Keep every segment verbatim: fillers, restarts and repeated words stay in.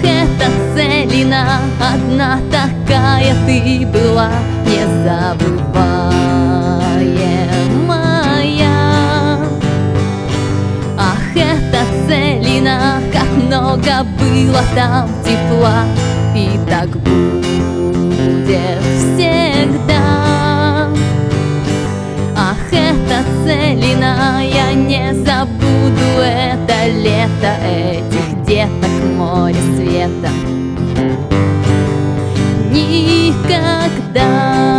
это Целина, одна такая ты была, незабываемая. Ах, это Целина, как много было там тепла, и так будет всегда. Ах, это Целина, я не забуду это лето, этих деток, море света. Никогда.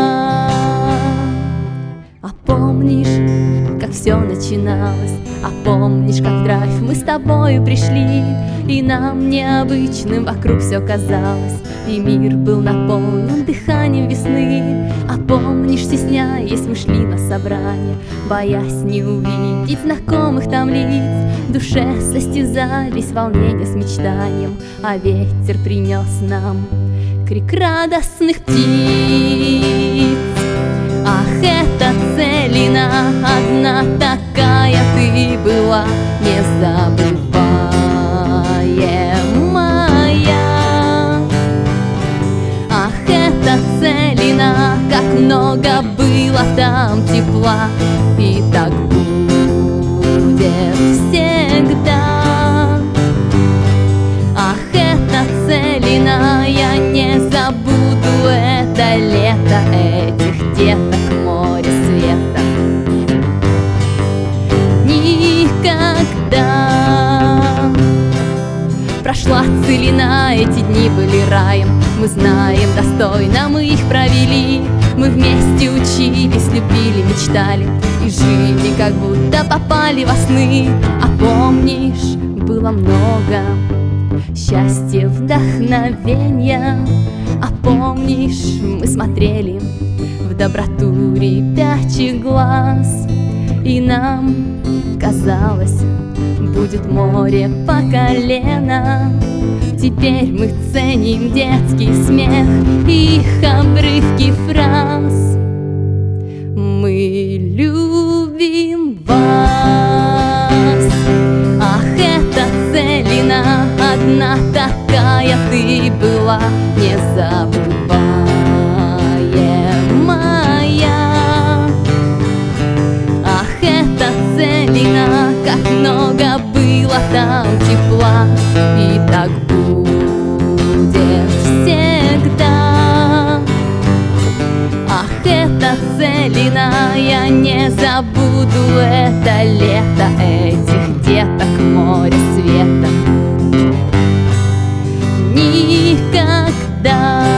А помнишь, как все начиналось? А помнишь, как в драйв мы с тобою пришли, и нам необычным вокруг все казалось, и мир был наполнен дыханием весны. А помнишь, стесняясь, мы шли на собрание, боясь не увидеть знакомых там лиц, в душе состязались волнения с мечтанием, а ветер принес нам крик радостных птиц. Ах, это Целина, одна такая ты была, незабываемая. Ах, это Целина, как много было там тепла, и так будет всегда. Ах, это Целина, я не забуду это лето, этих деток, море света. Никогда. Прошла Целина, эти дни были раем, мы знаем, достойно мы их провели. Мы вместе учились, любили, мечтали и жили, как будто попали во сны. А помнишь, было много счастья, вдохновения. А помнишь, мы смотрели в доброту ребячих глаз, и нам казалось, будет море по колено. Теперь мы ценим детский смех и их обрывки фраз. Мы любим вас. Ах, это Целина, одна такая ты была, незабываемая. Ах, это Целина, как много было там тепла, и так будет всегда. Ах, это Целина, я не забуду это лето, этих деток, море света. Никогда.